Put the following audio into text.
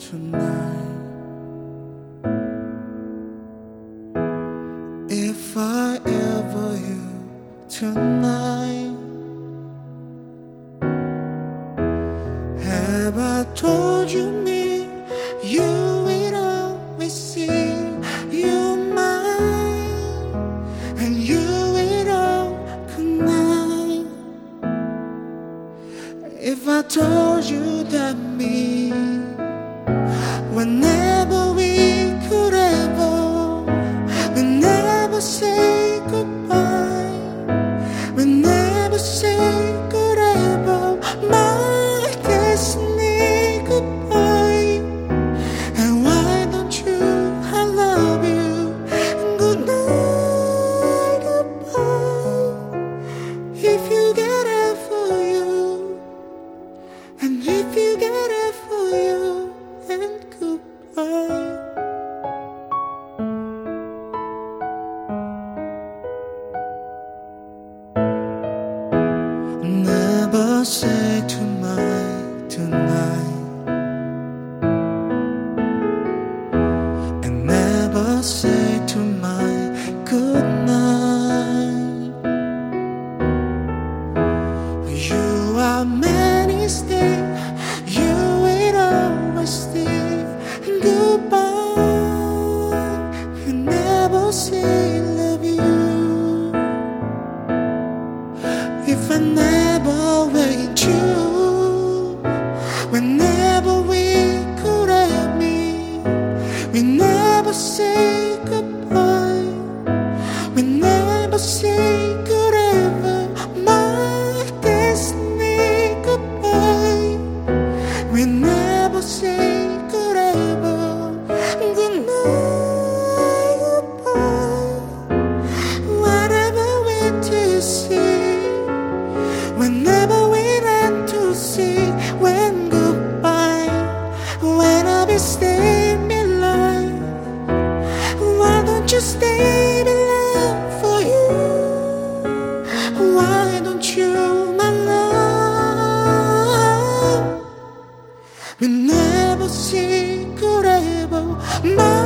tonight. If I ever you tonight, have I told you me? You will always see you mine, and you will all connect. If I told you that me, whenever we could ever, we never say goodbye, we never say could ever, my destiny goodbye. And why don't you, I love you, and good night, goodbye. If you get it for you, and if you get it for you, and goodbye. Never say tonight, and never say good night. You are many stays, you will always stay. Goodbye, you never say love you. If I never wait you, whenever we could have me, we never say goodbye, we never say good ever, my destiny goodbye. We never say good ever, good night, goodbye. Whatever we to see, whenever we learn to see, when goodbye, when I'll be staying alive, why don't you stay alive for you? Why don't you, my love? We never see good ever, my